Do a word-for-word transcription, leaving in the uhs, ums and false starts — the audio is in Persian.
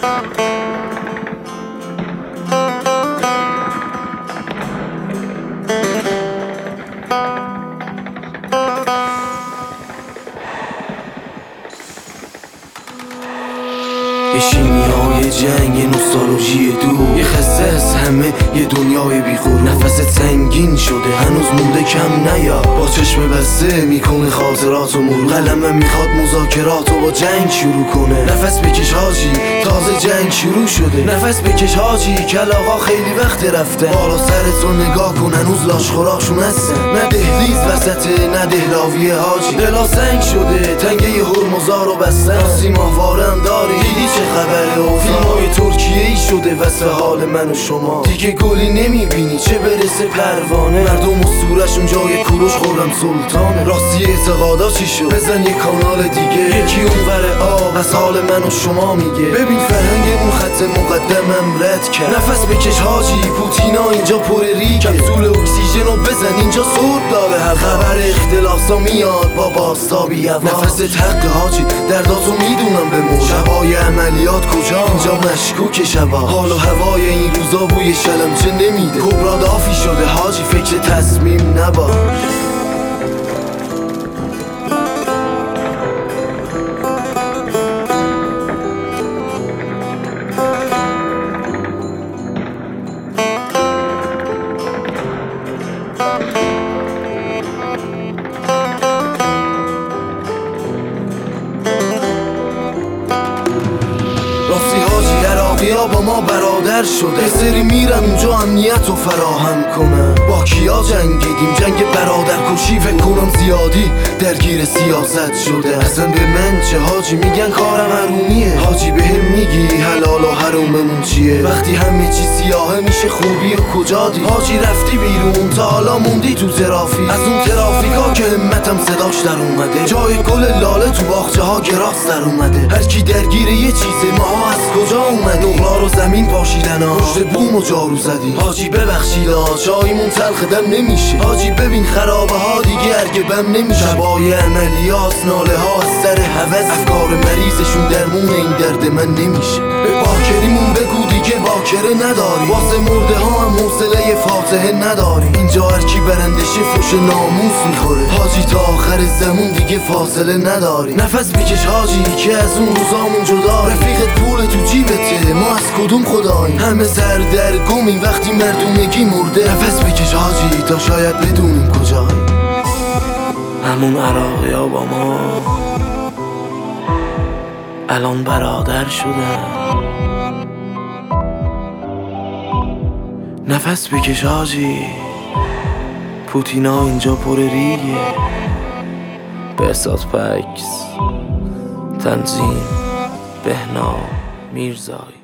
یه شیمیای جنگ، یه نوستالژی دور، یه خسته از همه، یه دنیای بیغرور. نفست سنگین شده هنوز مونده کم نیا، با چشم بسته میکنه خاطرات و مرور. قلمم میخواد مذاکرات و با جنگ شروع کنه. نفس بکش حاجی، تازه جنگ شروع شده. نفس بکش حاجی، کلاغا خیلی وقت رفتن. بالا سرتو نگاه کن، هنوز لاشخوراکشون هستن. نه دهلیز وسطه، نه دهلاویه حاجی. دلا سنگ شده، تنگه ی هرمزا رو بستن. سی ماهوارم داری، دیدی چه خبره؟ و فیلمای ترکیه ای شده وصف حال من و شما. دیگه گلی نمیبینی چه برسه پروانه. مردم اسطوره‌شون جای کوروش خورم سلطانه. راستی اعتقادا چی شد؟ بزن یه کانال دیگه، یکی اونور آب از حال من و شما میگه. ببین فرهنگ اون خط مقدمم رد کرد. نفس بکش حاجی، پوتینا اینجا پر ریگه. کپسول اکسیژن رو بزن، اینجا سرب داره. هر خبر اختلاسا میاد با بازتابی هوا. نفست حق حاجی، درداتو میدونم به مور. شبای عملیات کجا؟ اینجا مشکوک شبا. حال و هوای این روزا بوی شلمچه نمیده. کبرا دافی شده حاجی، فکر تصمیم نباش. راستی حاجی، عراقیا با ما برادر شده. یه سری میرن اونجا امنیت رو فراهم کنن. با کیا جنگیدیم؟ جنگ برادر کشی فکر کنم زیادی درگیر سیاست شده. اصلا به من چه حاجی، میگن کارم حرومیه. حاجی بهم میگی حلال و حروممون چیه؟ وقتی همه چی سیاهه میشه خوبی و کجا دی؟ حاجی رفتی بیرون تا حالا موندی تو ترافیک. از اون ترافیکا که همتم صداش در اومده. جای گل لاله تو باغچه ها گراس در اومده. هر کی درگیر یه چیزه، ماها از کجا اومد؟ نقلا رو زمین پاشیدن ها، پشت بوم و جارو زدی. حاجی ببخشیدا، چایمون تلخ دم نمیشه. حاجی ببین خرابه ها دیگه ارگبم نمیشه. شبای عملیات، ناله ها از سر هوس. افکار مریضشون درمون این درد من نمیشه. به باکریمون بگو دیگه باکره نداری. واسه مرده ها هم حوصله فاتحه نداری. اینجا هر کی برندشه فوش ناموس میخوره. حاجی تا آخر زمون دیگه فاصله نداری. نفس بکش حاجی که از اون روزامون جدا. رفیقت پول تو جیبته، ما از کدوم خداییم؟ همه سر در گمیم وقتی مردونگی مرده. نفس بکش حاجی تا شاید بدونیم کجاییم. همون عراقی ها با ما الان برادر شدن. نفس بکش حاجی، پوتینا اینجا پر ریگه. بهزاد فکس، تنظیم بهنام میرزایی.